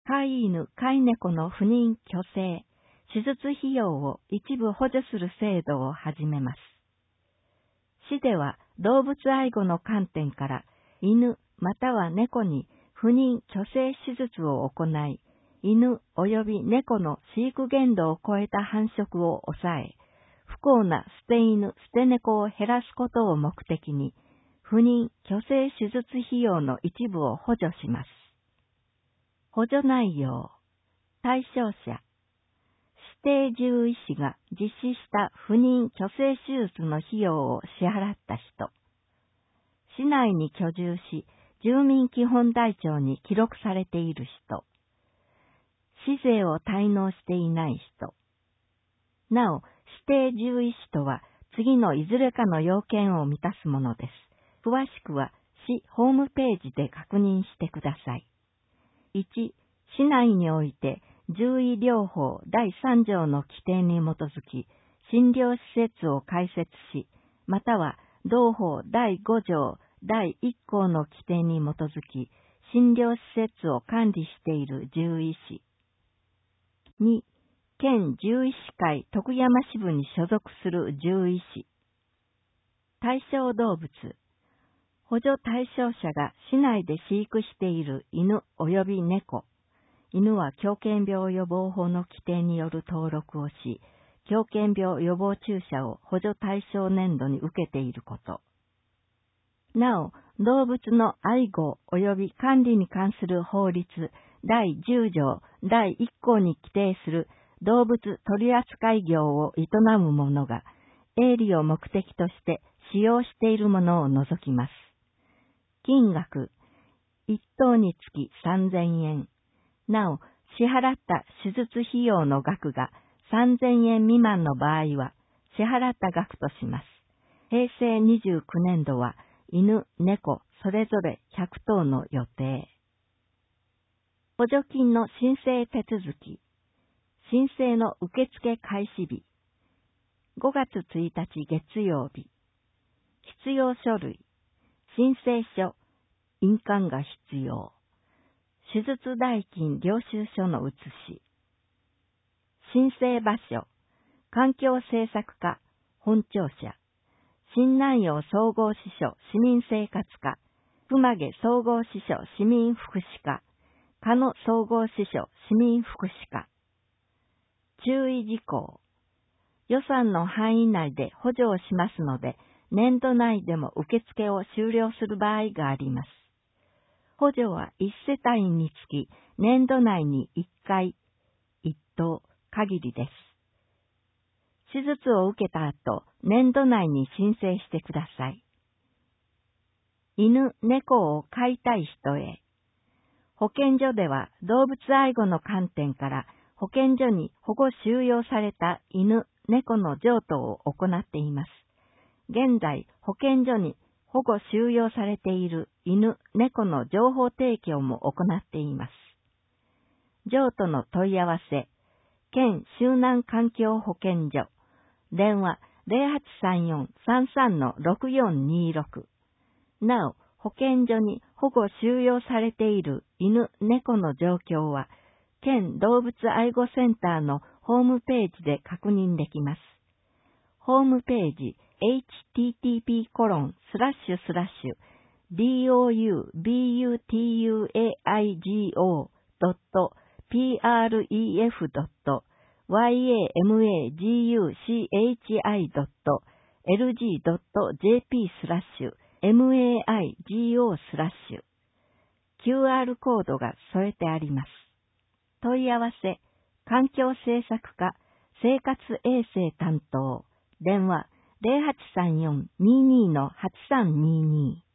飼い犬、飼い猫の不妊・去勢、手術費用を一部補助する制度を始めます。市では動物愛護の観点から犬または猫に不妊・去勢手術を行い、犬及び猫の飼育限度を超えた繁殖を抑え、不幸な捨て犬・捨て猫を減らすことを目的に、不妊・去勢手術費用の一部を補助します。補助内容、対象者、指定獣医師が実施した不妊・去勢手術の費用を支払った人、市内に居住し、住民基本台帳に記録されている人、市税を滞納していない人。なお、指定獣医師とは次のいずれかの要件を満たすものです。詳しくは市ホームページで確認してください。1、市内において獣医療法第3条の規定に基づき、診療施設を開設し、または同法第5条第1項の規定に基づき、診療施設を管理している獣医師。2、県獣医師会徳山支部に所属する獣医師。対象動物。補助対象者が市内で飼育している犬及び猫。犬は狂犬病予防法の規定による登録をし、狂犬病予防注射を補助対象年度に受けていること。なお、動物の愛護及び管理に関する法律第10条第1項に規定する動物取扱業を営む者が、営利を目的として使用しているものを除きます。金額、1頭につき3000円。なお、支払った手術費用の額が3000円未満の場合は、支払った額とします。平成29年度は、犬、猫、それぞれ100頭の予定。補助金の申請手続き。申請の受付開始日。5月1日月曜日。必要書類。申請書。印鑑が必要。手術代金領収書の写し。申請場所。環境政策課、本庁舎。新南陽総合支所市民生活課、熊毛総合支所市民福祉課、鹿野総合支所市民福祉課。注意事項。予算の範囲内で補助をしますので、年度内でも受付を終了する場合があります。補助は1世帯につき年度内に1回、1頭限りです。手術を受けた後、年度内に申請してください。犬、猫を飼いたい人へ。保健所では動物愛護の観点から保健所に保護収容された犬、猫の譲渡を行っています。現在、保健所に保護収容されている犬、猫の情報提供も行っています。譲渡の問い合わせ、県周南環境保健所。電話0834-33-6426。なお、保健所に保護収容されている犬、猫の状況は、県動物愛護センターのホームページで確認できます。ホームページ http://bou.yamagufug.yamagO/maigo/. QR コードが添えてあります。問い合わせ、環境政策課、生活衛生担当、電話0834-22-8322